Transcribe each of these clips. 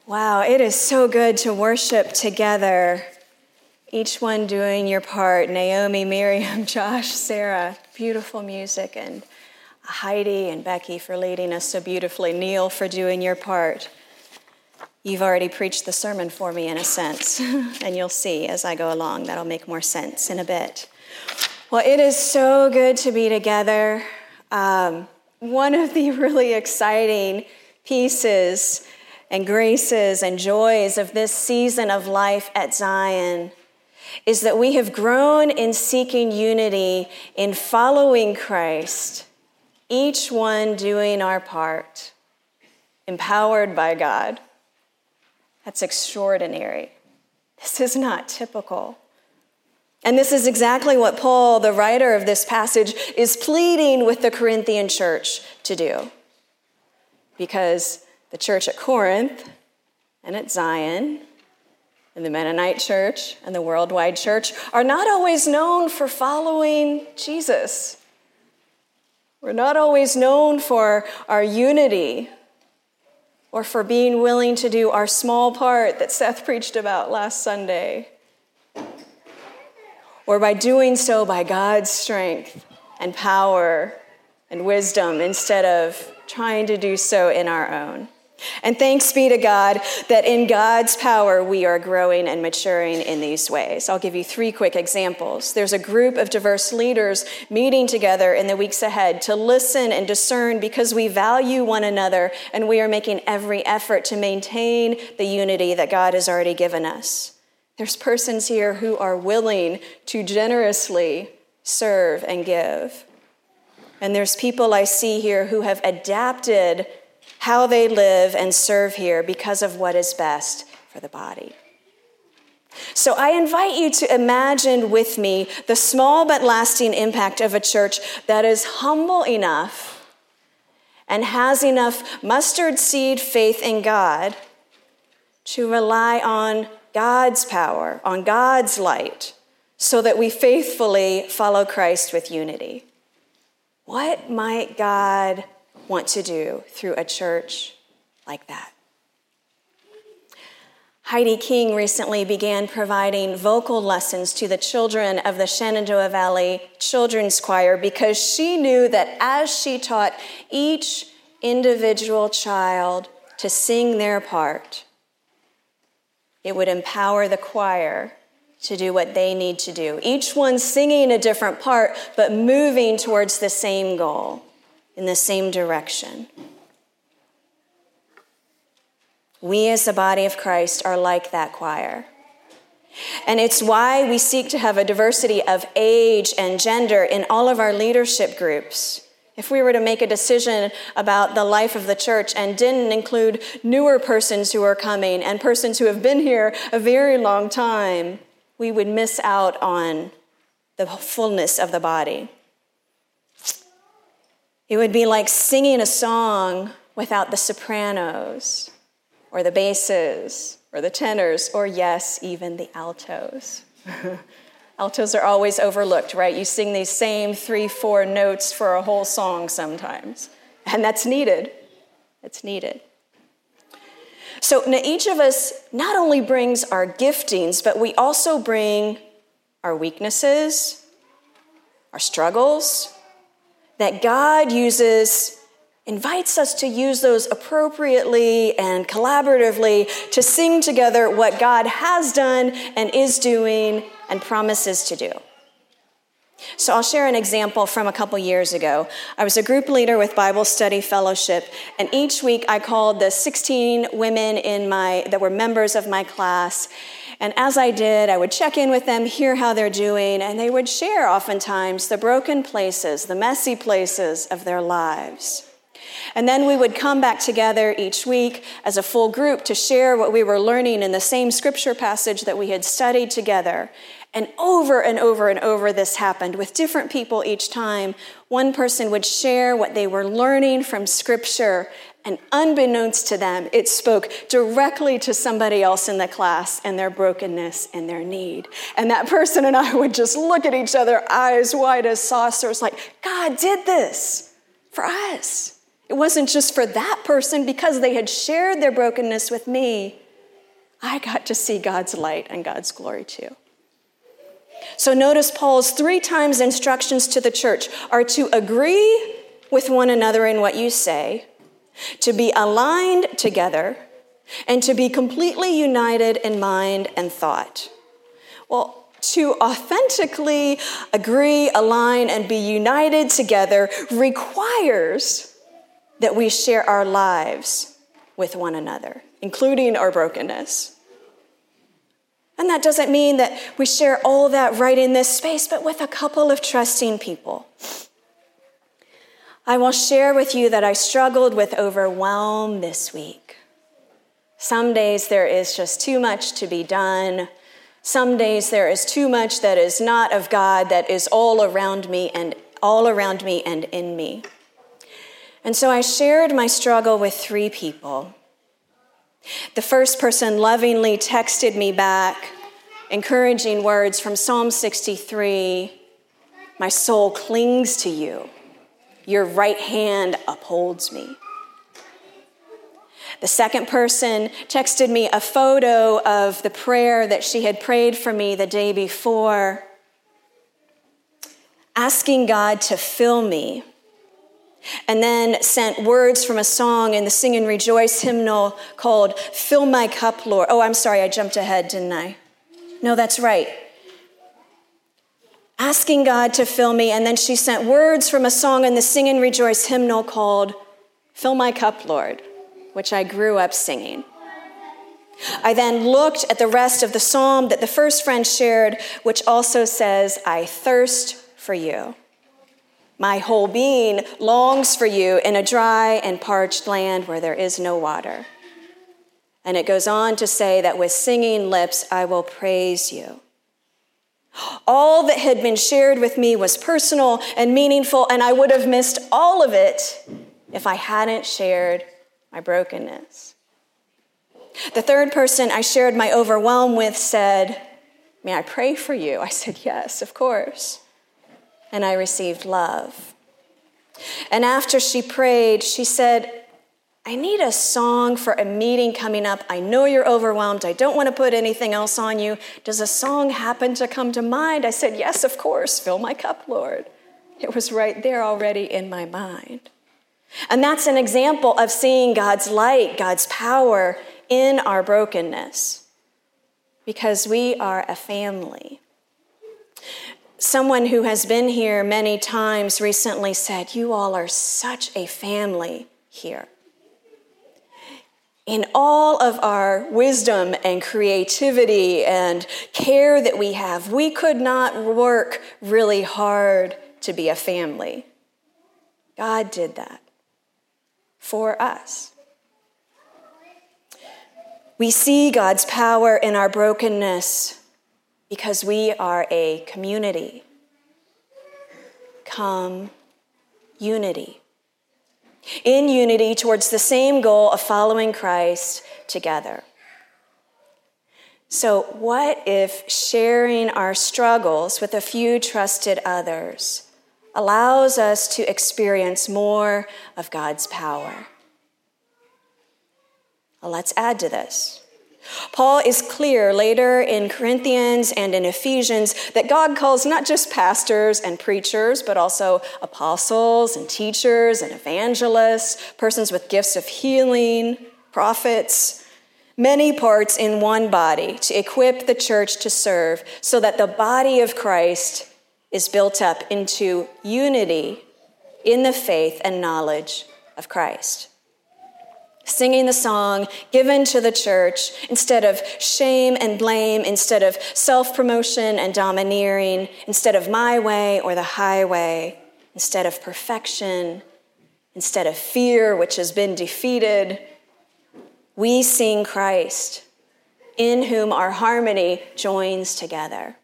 Wow, it is so good to worship together, each one doing your part. Naomi, Miriam, Josh, Sarah, beautiful music, and Heidi and Becky for leading us so beautifully. Neil for doing your part. You've already preached the sermon for me in a sense, and you'll see as I go along that'll make more sense in a bit. Well, it is so good to be together. One of the really exciting pieces and graces and joys of this season of life at Zion is that we have grown in seeking unity in following Christ, each one doing our part, empowered by God. That's extraordinary. This is not typical. And this is exactly what Paul, the writer of this passage, is pleading with the Corinthian church to do. Because the church at Corinth and at Zion and the Mennonite church and the worldwide church are not always known for following Jesus. We're not always known for our unity or for being willing to do our small part that Seth preached about last Sunday, or by doing so by God's strength and power and wisdom instead of trying to do so in our own. And thanks be to God that in God's power we are growing and maturing in these ways. I'll give you 3 quick examples. There's a group of diverse leaders meeting together in the weeks ahead to listen and discern because we value one another and we are making every effort to maintain the unity that God has already given us. There's persons here who are willing to generously serve and give. And there's people I see here who have adapted how they live and serve here because of what is best for the body. So I invite you to imagine with me the small but lasting impact of a church that is humble enough and has enough mustard seed faith in God to rely on God's power, on God's light, so that we faithfully follow Christ with unity. What might God want to do through a church like that? Heidi King recently began providing vocal lessons to the children of the Shenandoah Valley Children's Choir because she knew that as she taught each individual child to sing their part, it would empower the choir to do what they need to do. Each one singing a different part, but moving towards the same goal, in the same direction. We as the body of Christ are like that choir. And it's why we seek to have a diversity of age and gender in all of our leadership groups. If we were to make a decision about the life of the church and didn't include newer persons who are coming and persons who have been here a very long time, we would miss out on the fullness of the body. It would be like singing a song without the sopranos or the basses or the tenors or, yes, even the altos. Altos are always overlooked, right? You sing these same 3-4 notes for a whole song sometimes, and that's needed. It's needed. So now each of us not only brings our giftings, but we also bring our weaknesses, our struggles, that God invites us to use those appropriately and collaboratively to sing together what God has done and is doing and promises to do. So I'll share an example from a couple years ago. I was a group leader with Bible Study Fellowship, and each week I called the 16 women that were members of my class. And as I did, I would check in with them, hear how they're doing, and they would share oftentimes the broken places, the messy places of their lives. And then we would come back together each week as a full group to share what we were learning in the same scripture passage that we had studied together. And over and over and over this happened with different people each time. One person would share what they were learning from scripture, and unbeknownst to them, it spoke directly to somebody else in the class and their brokenness and their need. And that person and I would just look at each other, eyes wide as saucers, like, God did this for us. It It wasn't just for that person. Because they had shared their brokenness with me, I got to see God's light and God's glory too. So notice Paul's 3 times instructions to the church are to agree with one another in what you say, to be aligned together, and to be completely united in mind and thought. Well, to authentically agree, align, and be united together requires that we share our lives with one another, including our brokenness. And that doesn't mean that we share all that right in this space, but with a couple of trusting people. I will share with you that I struggled with overwhelm this week. Some days there is just too much to be done. Some days there is too much that is not of God, that is all around me and in me. And so I shared my struggle with 3 people. The first person lovingly texted me back encouraging words from Psalm 63. My soul clings to you. Your right hand upholds me. The second person texted me a photo of the prayer that she had prayed for me the day before, asking God to fill me, and then sent words from a song in the Sing and Rejoice hymnal called Fill My Cup, Lord. Oh, I'm sorry, I jumped ahead, didn't I? No, that's right. Asking God to fill me, and then she sent words from a song in the Sing and Rejoice hymnal called Fill My Cup, Lord, which I grew up singing. I then looked at the rest of the psalm that the first friend shared, which also says, I thirst for you. My whole being longs for you in a dry and parched land where there is no water. And it goes on to say that with singing lips, I will praise you. All that had been shared with me was personal and meaningful, and I would have missed all of it if I hadn't shared my brokenness. The third person I shared my overwhelm with said, may I pray for you? I said, yes, of course. And I received love. And after she prayed, she said, I need a song for a meeting coming up. I know you're overwhelmed. I don't want to put anything else on you. Does a song happen to come to mind? I said, yes, of course. Fill my cup, Lord. It was right there already in my mind. And that's an example of seeing God's light, God's power in our brokenness, because we are a family. Someone who has been here many times recently said, you all are such a family here. In all of our wisdom and creativity and care that we have, we could not work really hard to be a family. God did that for us. We see God's power in our brokenness because we are a community. Come, unity. In unity towards the same goal of following Christ together. So what if sharing our struggles with a few trusted others allows us to experience more of God's power? Well, let's add to this. Paul is clear later in Corinthians and in Ephesians that God calls not just pastors and preachers, but also apostles and teachers and evangelists, persons with gifts of healing, prophets, many parts in one body to equip the church to serve so that the body of Christ is built up into unity in the faith and knowledge of Christ. Singing the song given to the church instead of shame and blame, instead of self-promotion and domineering, instead of my way or the highway, instead of perfection, instead of fear which has been defeated, we sing Christ, in whom our harmony joins together.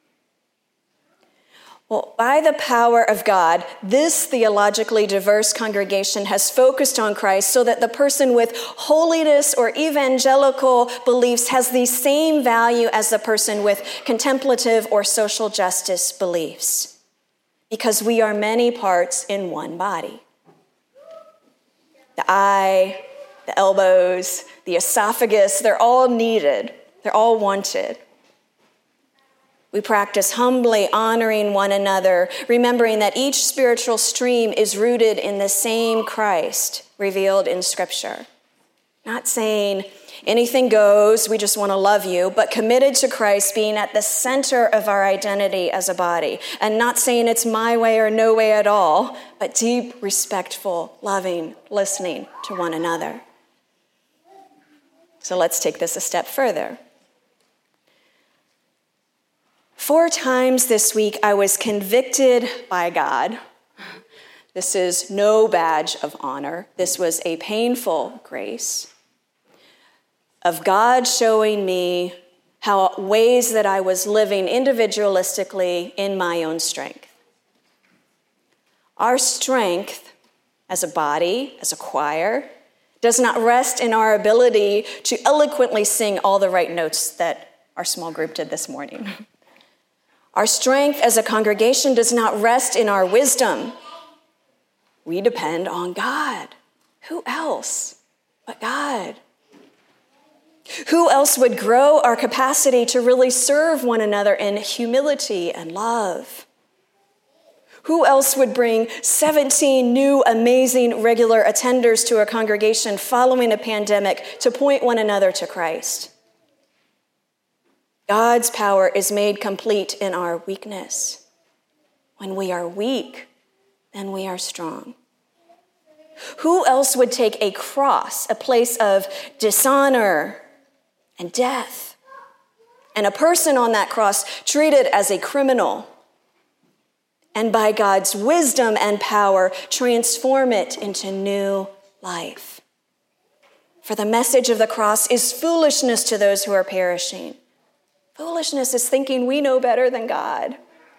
Well, by the power of God, this theologically diverse congregation has focused on Christ so that the person with holiness or evangelical beliefs has the same value as the person with contemplative or social justice beliefs, because we are many parts in one body. the eye, the elbows, the esophagus, they're all needed. They're all wanted. We practice humbly honoring one another, remembering that each spiritual stream is rooted in the same Christ revealed in Scripture. Not saying anything goes, we just want to love you, but committed to Christ being at the center of our identity as a body. And not saying it's my way or no way at all, but deep, respectful, loving, listening to one another. So let's take this a step further. 4 times this week, I was convicted by God. This is no badge of honor. This was a painful grace of God showing me how ways that I was living individualistically in my own strength. Our strength as a body, as a choir, does not rest in our ability to eloquently sing all the right notes that our small group did this morning. Our strength as a congregation does not rest in our wisdom. We depend on God. Who else but God? Who else would grow our capacity to really serve one another in humility and love? Who else would bring 17 new, amazing, regular attenders to a congregation following a pandemic to point one another to Christ? God's power is made complete in our weakness. When we are weak, then we are strong. Who else would take a cross, a place of dishonor and death, and a person on that cross treated as a criminal, and by God's wisdom and power transform it into new life? For the message of the cross is foolishness to those who are perishing. Foolishness is thinking we know better than God.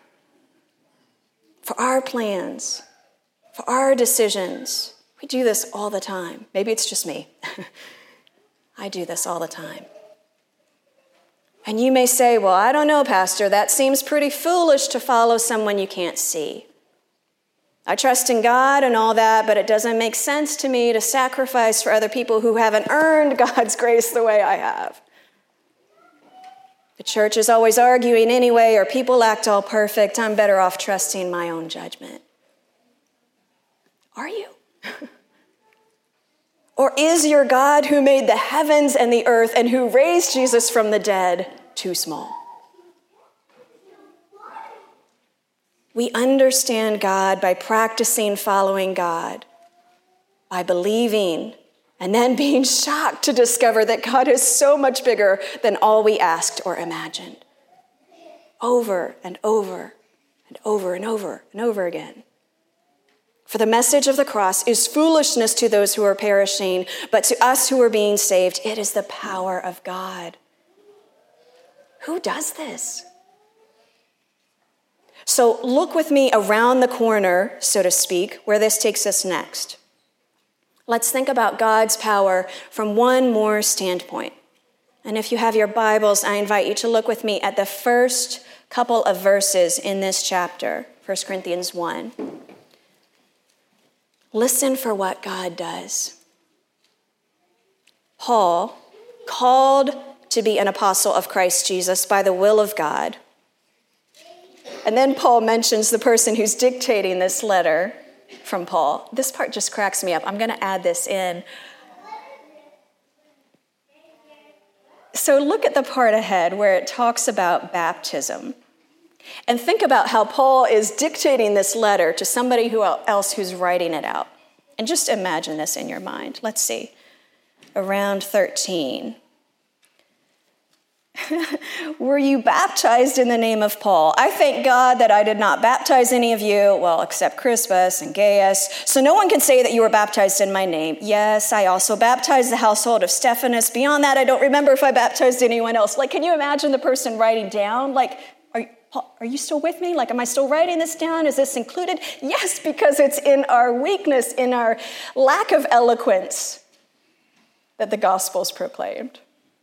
For our plans, for our decisions, we do this all the time. Maybe it's just me. I do this all the time. And you may say, well, I don't know, Pastor, that seems pretty foolish to follow someone you can't see. I trust in God and all that, but it doesn't make sense to me to sacrifice for other people who haven't earned God's grace the way I have. The church is always arguing anyway, or people act all perfect. I'm better off trusting my own judgment. Are you? Or is your God who made the heavens and the earth and who raised Jesus from the dead too small? We understand God by practicing following God, by believing, and then being shocked to discover that God is so much bigger than all we asked or imagined. Over and over and over and over and over again. For the message of the cross is foolishness to those who are perishing, but to us who are being saved, it is the power of God. Who does this? So look with me around the corner, so to speak, where this takes us next. Let's think about God's power from one more standpoint. And if you have your Bibles, I invite you to look with me at the first couple of verses in this chapter, 1 Corinthians 1. Listen for what God does. Paul, called to be an apostle of Christ Jesus by the will of God. And then Paul mentions the person who's dictating this letter from Paul. This part just cracks me up. I'm going to add this in. So look at the part ahead where it talks about baptism. And think about how Paul is dictating this letter to somebody else who's writing it out. And just imagine this in your mind. Let's see. Around 13. Were you baptized in the name of Paul? I thank God that I did not baptize any of you, well, except Crispus and Gaius, so no one can say that you were baptized in my name. Yes, I also baptized the household of Stephanas. Beyond that, I don't remember if I baptized anyone else. Like, can you imagine the person writing down? Like, are you still with me? Like, am I still writing this down? Is this included? Yes, because it's in our weakness, in our lack of eloquence, that the gospel's proclaimed.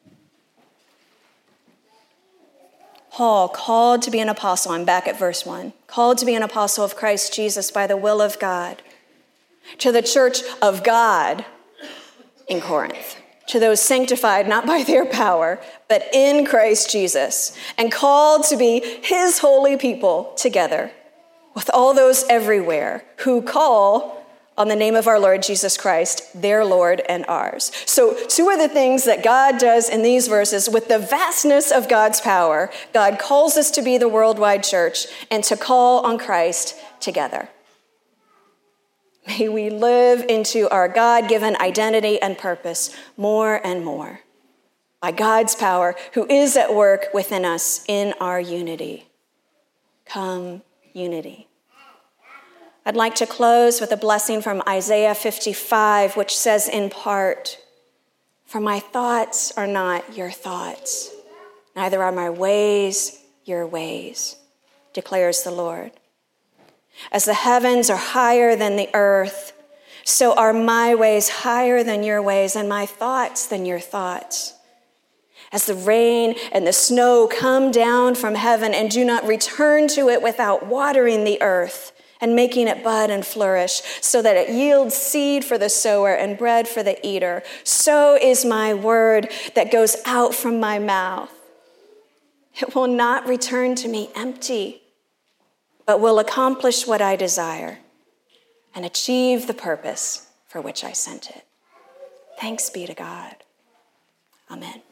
Paul, called to be an apostle, I'm back at verse 1, called to be an apostle of Christ Jesus by the will of God. to the church of God in Corinth, to those sanctified not by their power, but in Christ Jesus, and called to be his holy people together with all those everywhere who call on the name of our Lord Jesus Christ, their Lord and ours. So two of the things that God does in these verses, with the vastness of God's power, God calls us to be the worldwide church and to call on Christ together. May we live into our God-given identity and purpose more and more by God's power, who is at work within us in our unity. Come, unity. I'd like to close with a blessing from Isaiah 55, which says in part, "For my thoughts are not your thoughts, neither are my ways your ways, declares the Lord. As the heavens are higher than the earth, so are my ways higher than your ways, and my thoughts than your thoughts. As the rain and the snow come down from heaven and do not return to it without watering the earth and making it bud and flourish, so that it yields seed for the sower and bread for the eater, so is my word that goes out from my mouth. It will not return to me empty, but will accomplish what I desire and achieve the purpose for which I sent it. Thanks be to God. Amen.